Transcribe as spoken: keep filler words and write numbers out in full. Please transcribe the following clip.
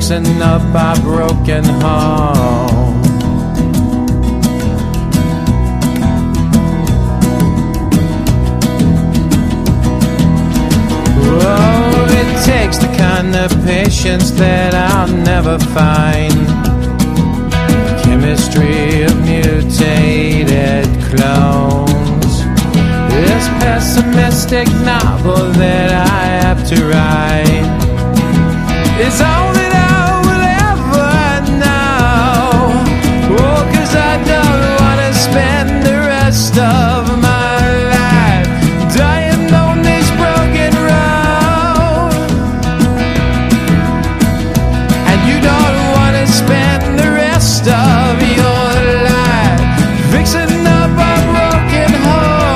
fixing up our broken home. Oh, it takes the kind of patience that I'll never find. Chemistry of mutated clones. This pessimistic novel that I have to write is only